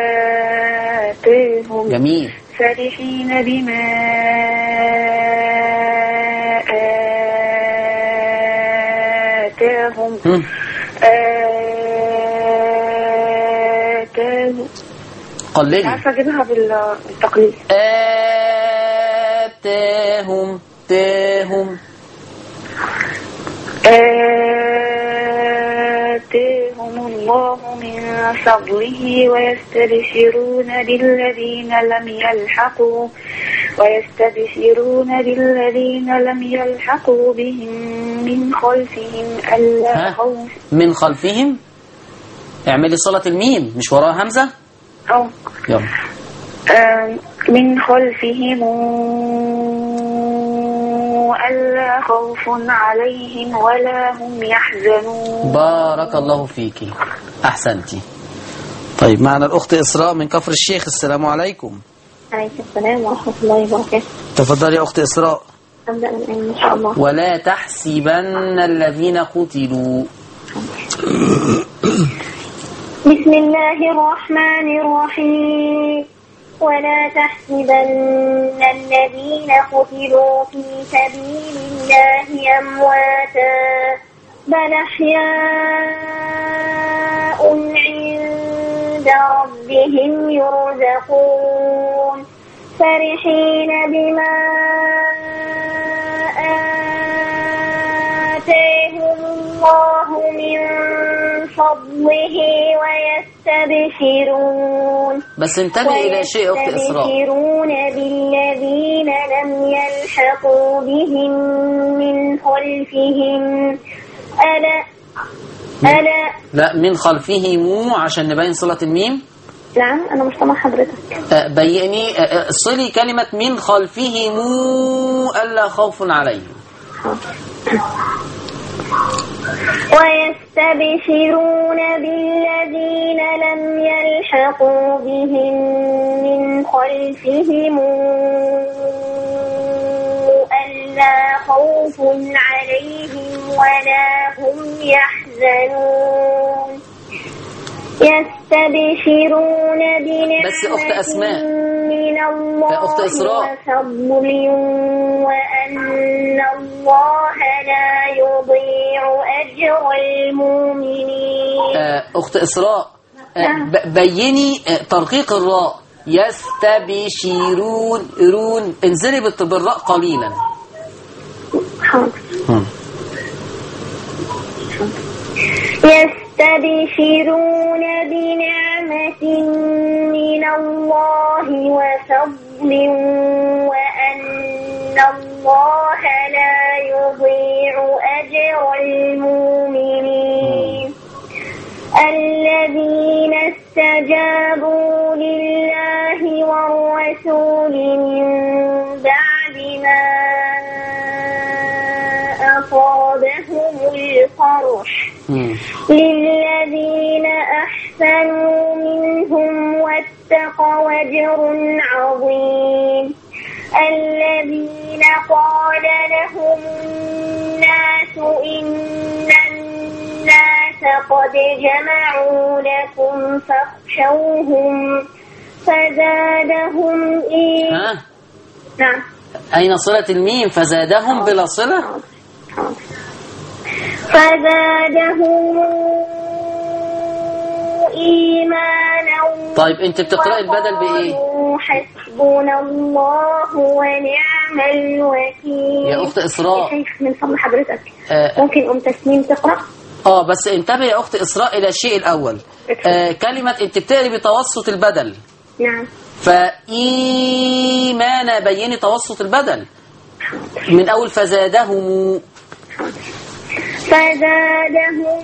آتاهم. جميل. فرحين بما آتاهم. آتاهم. قللي. مش عارفة أجيبها بالتقليل. آتاهم تاهم. آتاهم الله من فضله ويستبشرون بالذين لم يلحقوا ويستبشرون بالذين لم يلحقوا بهم من خلفهم ألا خوف. من خلفهم اعملي صلة الميم مش وراها همزة. أو يلا. من خلفهم ألا خوف عليهم ولا هم يحزنون. بارك الله فيكي أحسنتي. طيب معنا الأخت إسراء من كفر الشيخ. السلام عليكم. عليكم السلام ورحمة الله وبركاته. تفضلي يا أخت إسراء. أبدأ الآن إن شاء الله. ولا تحسبن الذين قتلوا. بسم الله الرحمن الرحيم. ولا تحسبن الذين قتلوا في سبيل الله أمواتا بل أحياء عند ربهم يرزقون فرحين بما آتاهم الله من فضله ويستبشرون. بس انتبه إلى شيء أخت إسراء. ويستبشرون بالذين لم يلحقوا بهم من خلفهم ألا ألا لا من خلفهم عشان نبين صلة الميم. نعم أنا مش سامع حضرتك. أه بيني أه صلي كلمة من خلفهم ألا خوف عليهم. ويستبشرون بالذين لم يلحقوا بهم من خلفهم ألا خوف عليهم ولا هم يحزنون يستبشرون بنعمة من الله وفضل وأن الله لا يضيع أجر المؤمنين. أخت إسراء بيني ترقيق الراء. يستبشرون رون انزلي بالراء قليلا. يستبشرون بنعمة من الله وفضل وأن الله لا يضيع أجر المؤمنين الذين استجابوا لله والرسول من بعد ما أصابهم القرح للذين أحسنوا منهم واتقوا أجر عظيم الذين قال لهم الناس إن الناس قد جمعوا لكم فاخشوهم فزادهم إيمانا. نعم. أين صلة الميم؟ فزادهم بلا صلة. فزادهم إيمانا. طيب أنت بتقرأ البدل بإيه؟ حسبنا الله ونعم الوكيل. يا أخت إسراء يا شيخ من فضل حضرتك آه ممكن أم تسنيم تقرأ؟ آه بس انتبه يا أخت إسراء إلى الشيء الأول. آه كلمة أنت بتقري بتوسط البدل. نعم. فإيمانا بيني توسط البدل من أول فزادهم. فزادهم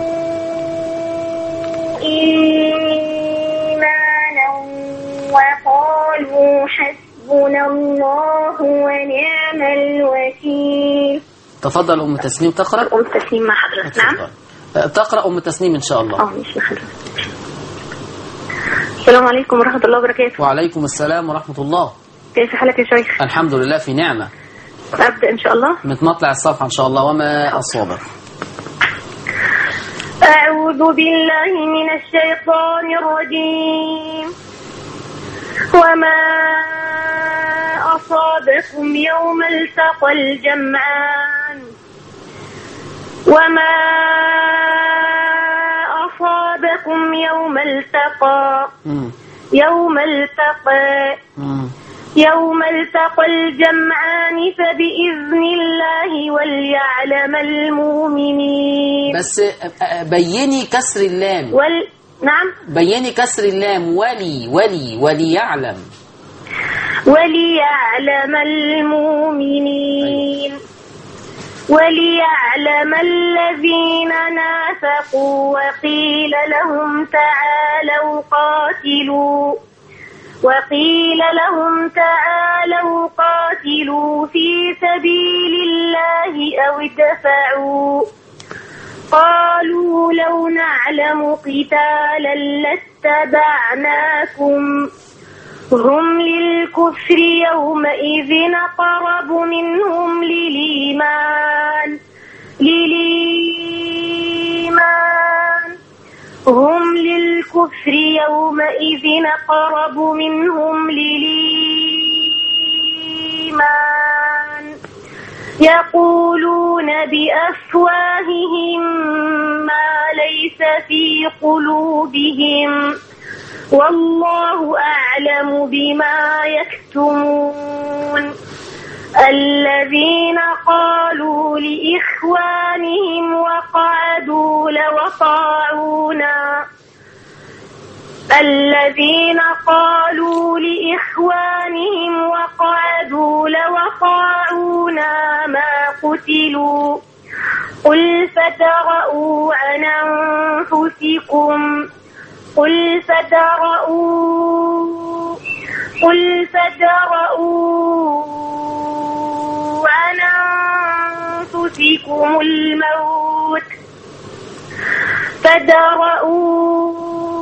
إيمانا وقالوا حسبنا الله ونعم الوكيل. تفضل أم تسنيم تقرأ. أم تسنيم مع حضرتك. نعم. تقرأ أم تسنيم إن شاء الله. اه مش حضرتك. السلام عليكم ورحمة الله وبركاته. وعليكم السلام ورحمة الله. كيف حالك يا شيخ؟ الحمد لله في نعمة. أبدأ إن شاء الله. من مطلع الصفحة إن شاء الله. وما أصابك. أعوذ بالله من الشيطان الرجيم. وما أصابكم يوم التقى الجمعان وما أصابكم يوم التقى يوم التقى يوم التقى الجمعان فبإذن الله وليعلم المؤمنين. بس بيني كسر اللام. وال... نعم. بيني كسر اللام. ولي ولي وليعلم وليعلم المؤمنين وليعلم الذين نافقوا وقيل لهم تعالوا قاتلوا وقيل لهم تعالوا قاتلوا في سبيل الله أو ادفعوا قالوا لو نعلم قتالا لاتبعناكم هم للكفر يومئذ أقرب منهم للإيمان للإيمان هم للكفر يومئذ أقرب منهم للإيمان يقولون بأفواههم ما ليس في قلوبهم والله أعلم بما يكتمون الذين قالوا لإخوانهم وقعدوا لو أطاعونا الذين قالوا لإخوانهم وقعدوا لو أطاعونا ما قتلوا قل فترءوا عن أنفسكم قل فترءوا قل فترءوا عن أنفسكم أنفسكم الموت فادرءوا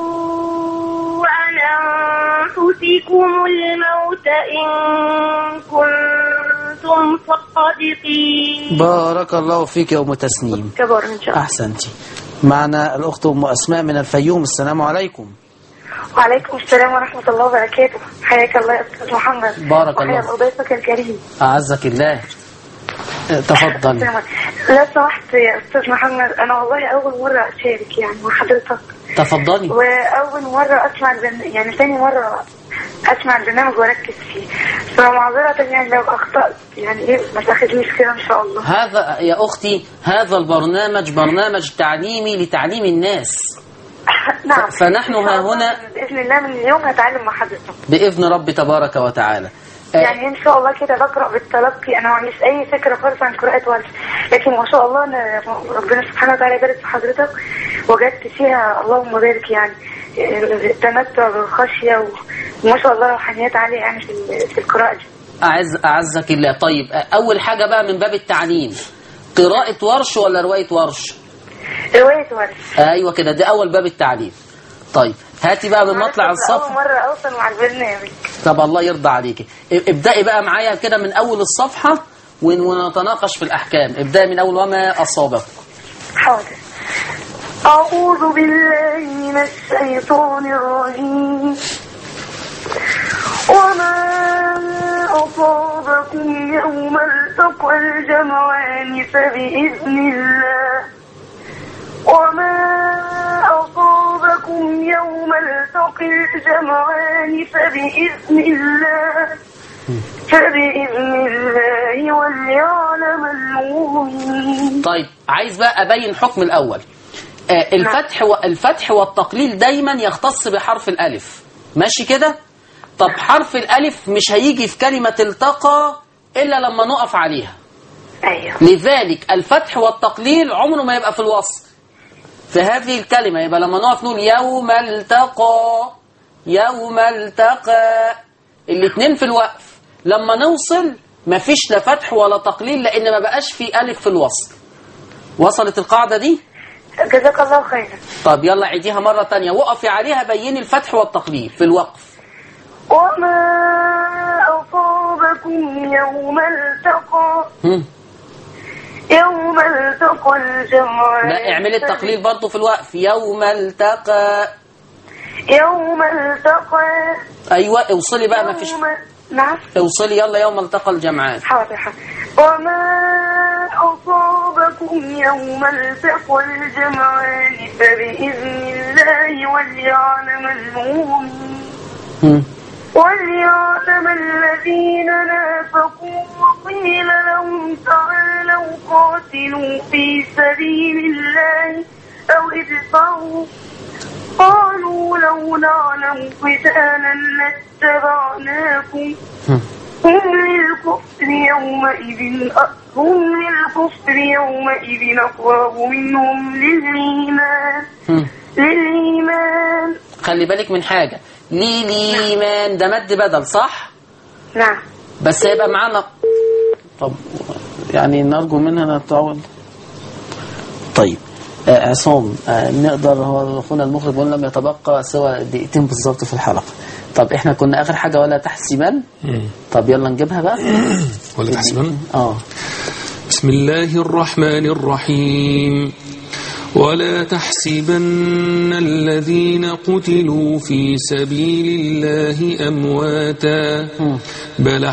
عن أنفسكم الموت إن كنتم صادقين. بارك الله فيك يا أم تسنيم. كبر إن شاء الله. أحسنتي. معنا الأخت أم أسماء من الفيوم. السلام عليكم. وعليكم السلام ورحمة الله وبركاته. حياك الله يا أستاذ محمد. بارك الله. وحيا ضيفك الكريم. أعزك الله. تفضل. لو سمحت يا أستاذ محمد، أنا والله أول مرة أشارك يعني مع حضرتك. تفضلي. وأول مرة أسمع البرن... يعني ثاني مرة أسمع البرنامج وأركز فيه، فمعذرة يعني لو أخطأت يعني إيه ما تاخدنيش كده إن شاء الله. هذا يا أختي هذا البرنامج برنامج تعليمي لتعليم الناس. نعم. فنحن ها هنا بإذن الله من اليوم هتعلم مع حضرتك بإذن رب تبارك وتعالى. يعني إن شاء الله كده بقرأ بالتلقي. أنا ما عنديش أي فكرة خالص عن قراءة ورش، لكن ما شاء الله أنا ربنا سبحانه وتعالى يبارك في حضرتك، وجدت فيها اللهم بارك يعني التمتع بالخشية وما شاء الله روحانيات عالية يعني في في القراءة دي. أعز أعزك الله. طيب أول حاجة بقى من باب التعليم، قراءة ورش ولا رواية ورش؟ رواية ورش. أيوة كده، دي أول باب التعليم. طيب هاتي بقى من مطلع الصف. أول مرة أوصل مع البرنامج. طب الله يرضى عليك. ابدأي بقى معايا كده من أول الصفحة ونتناقش في الأحكام. ابدأي من أول وما أصابك. حاضر. أعوذ بالله من الشيطان الرجيم. وما أصابكم يوم التقى الجمعان فبإذن الله وما أصابكم يوم التقى الجمعان فبإذن الله فبإذن الله وليعلم المؤمنين. طيب عايز بقى أبين حكم الأول. آه الفتح والفتح والتقليل دايما يختص بحرف الألف، ماشي كده؟ طب حرف الألف مش هيجي في كلمة التقى إلا لما نقف عليها. أيوه. لذلك الفتح والتقليل عمره ما يبقى في الوصل في هذه الكلمة. يبقى لما نقف نقول يوم التقى يوم التقى، الاثنين في الوقف. لما نوصل مفيش لا فتح ولا تقليل، لأن ما بقاش في ألف في الوصل. وصلت القاعدة دي؟ جزاك الله خيرا. طب يلا عيديها مرة تانية، وقفي عليها بيني الفتح والتقليل في الوقف. وما أصابكم يوم التقى هم. يوم التقى الجمعان. لا اعملي التقليل برضو في الوقف. يوم التقى يوم التقى. أيوة اوصلي بقى ما فيش. نعم اوصلي يلا. يوم التقى الجمعان. حاضر حاضر. وما أصابكم يوم التقى الجمعان فبإذن الله وليعلم المؤمنين وليعلم الذين نافقوا وقيل لهم تعالوا قاتلوا في سبيل الله أو ادفعوا قالوا لو نعلم قتالا لاتبعناكم هم للكفر يومئذ هم للكفر يومئذ أقرب منهم للإيمان للإيمان. خلي بالك من حاجة، ليه الإيمان ده مد بدل صح؟ نعم. بس هيبقى معانا. طب يعني نرجو منها نتعود. طيب آه عصام آه نقدر، هو أخونا المخرج بيقول لم يتبقى سوى دقيقتين بالظبط في الحلقة. طب احنا كنا آخر حاجة ولا تحسبان. طب يلا نجيبها بقى. ولا تحسبان. اه بسم الله الرحمن الرحيم. ولا تحسبن الذين قتلوا في سبيل الله أمواتا بل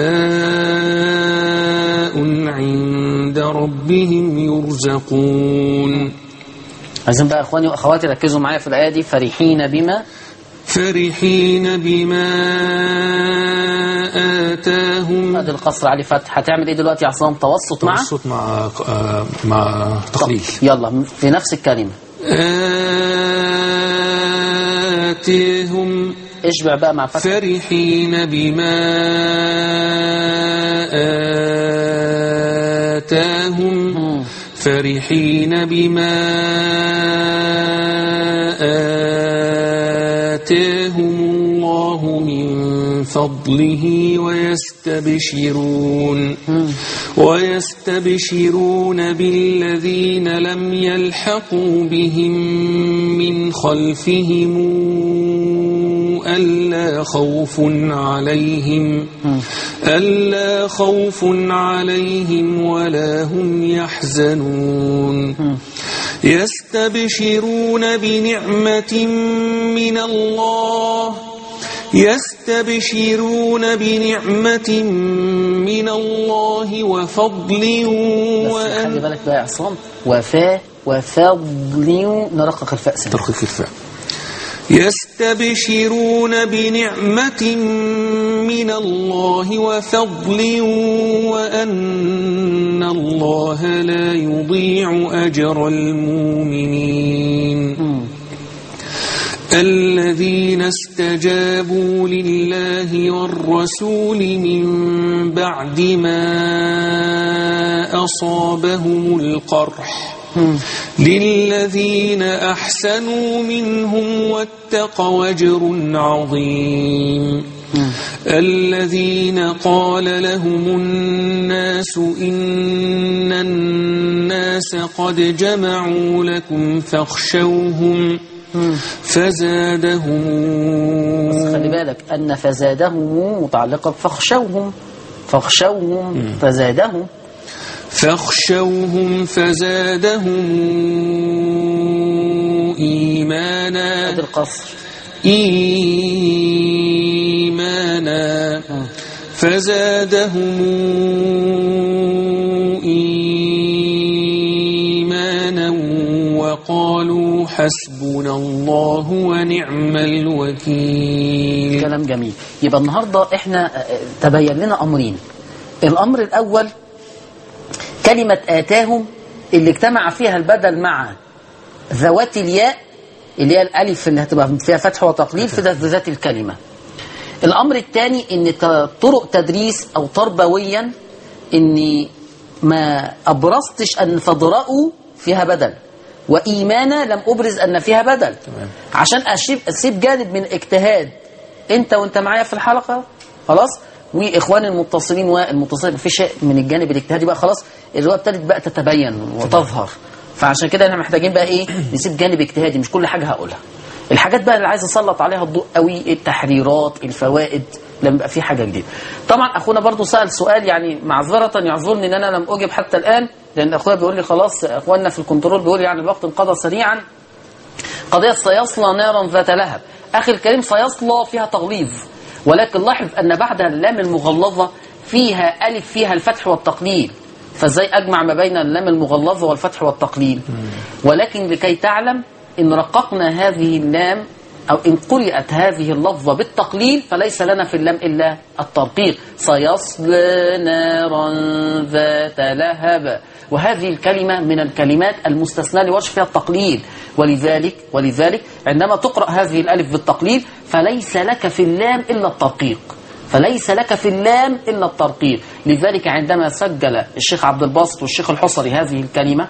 أحياء عند ربهم يرزقون. عايزين بقى اخواني واخواتي ركزوا معايا في الآية دي. فرحين بما فرحين بما آتاهم. هذا القصر عليه فتح. هتعمل ايه دلوقتي يا عصام؟ توسط مع توسط مع آه مع تقليل. يلا في نفس الكلمة. آتاهم. اشبع بقى مع فتح. فرحين بما آتاهم فرحين بما آتاهم الله من فضله ويستبشرون ويستبشرون بالذين لم يلحقوا بهم من خلفهم ألا خوف عليهم ألا خوف عليهم ولا هم يحزنون يستبشرون بنعمة من الله يستبشرون بنعمة من الله وفضل وأن خلي بالك بقى يا عصام وفاء وفضل نرقق الفاء سنة ترقق الفاء يستبشرون بنعمة من الله وفضل وأن الله لا يضيع أجر المؤمنين الذين استجابوا لله والرسول من بعد ما أصابهم القرح للذين أحسنوا منهم واتقوا أجر عظيم الذين قال لهم الناس إن الناس قد جمعوا لكم فاخشوهم فزادهم بس خلي بالك أن فزادهم متعلقة فاخشوهم فاخشوهم فزادهم فاخشوهم فزادهم إيمانا هذا القصر إيمانا فزادهم إيمانا وقالوا حسبنا الله ونعم الوكيل. كلام جميل. يبقى النهاردة احنا تبين لنا أمرين. الأمر الأول كلمة آتاهم اللي اجتمع فيها البدل مع ذوات الياء اللي هي الألف اللي هتبقى فيها فتح وتقليل في ذات الكلمة. الأمر الثاني إن طرق تدريس أو تربويا إني ما أبرزتش أن فضرأوا فيها بدل وإيمانا لم أبرز أن فيها بدل عشان أسيب جانب من اجتهاد أنت وأنت معايا في الحلقة خلاص وإخوان المتصلين والمتصلين في شيء من الجانب الاجتهادي بقى خلاص الرواية ابتدت بقى تتبين وتظهر. فعشان كده احنا محتاجين بقى ايه نسيب جانب اجتهادي مش كل حاجة هقولها. الحاجات بقى اللي عايز اسلط عليها الضوء قوي التحريرات الفوائد لما يبقى في حاجة جديدة. طبعا اخونا برضو سأل سؤال يعني معذرة يعذرني ان انا لم اجب حتى الان لان اخويا بيقول لي خلاص اخواننا في الكنترول بيقول يعني الوقت انقضى سريعا. قضية سيصلى نارا ذات لهب اخي الكريم سيصلى فيها تغليظ ولكن لاحظ أن بعد اللام المغلظة فيها ألف فيها الفتح والتقليل فازاي أجمع ما بين اللام المغلظة والفتح والتقليل ولكن لكي تعلم إن رققنا هذه اللام أو إن قرأت هذه اللفظة بالتقليل فليس لنا في اللام إلا الترقيق سيصلى نارا ذات لهب وهذه الكلمة من الكلمات المستثنى لورش فيها التقليل ولذلك ولذلك عندما تقرأ هذه الألف بالتقليل فليس لك في اللام إلا الترقيق فليس لك في اللام إلا الترقيق. لذلك عندما سجل الشيخ عبد الباسط والشيخ الحصري هذه الكلمة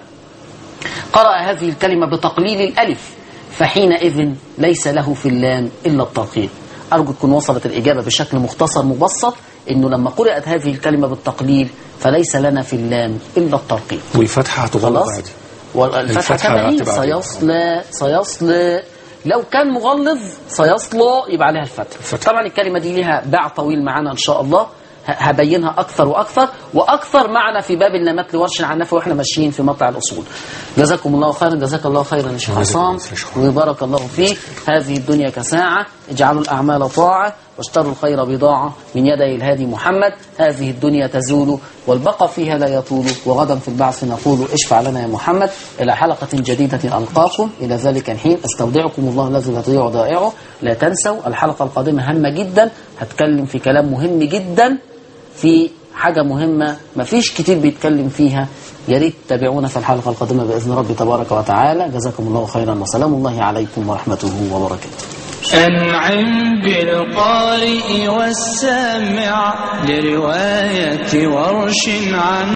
قرأ هذه الكلمة بتقليل الألف فحينئذ ليس له في اللام إلا الترقيق. أرجو تكون وصلت الإجابة بشكل مختصر مبسط إنه لما قرأت هذه الكلمة بالتقليل فليس لنا في اللام إلا الترقيق والفتحة هتغلظ عادي والفتحة كمان سيصلى سيصلى لو كان مغلظ سيصلى يبقى عليها الفتح. الفتح طبعا الكلمة دي لها باع طويل معنا إن شاء الله هبينها أكثر وأكثر وأكثر معنا في باب النمات لورش عن نفسه وإحنا ماشيين في مطلع الأصول. جزاكم الله خيرا جزاك الله خيرا يا شيخ عصام وبارك الله فيك. هذه الدنيا كساعة اجعلوا الأعمال طاعة واشتروا الخير بضاعة من يدي الهادي محمد. هذه الدنيا تزول والبقى فيها لا يطول وغدا في البعث نقول اشفع لنا يا محمد. إلى حلقة جديدة ألقاكم إلى ذلك الحين استودعكم الله الذي لا تضيع ودائعه. لا تنسوا الحلقة القادمة هامة جدا هتكلم في كلام مهم جدا في حاجة مهمة مفيش كتير بيتكلم فيها. يا ريت تابعونا في الحلقة القادمة بإذن ربي تبارك وتعالى. جزاكم الله خيرا وسلام الله عليكم ورحمته وبركاته. أنعم بالقارئ والسامع لرواية ورش عن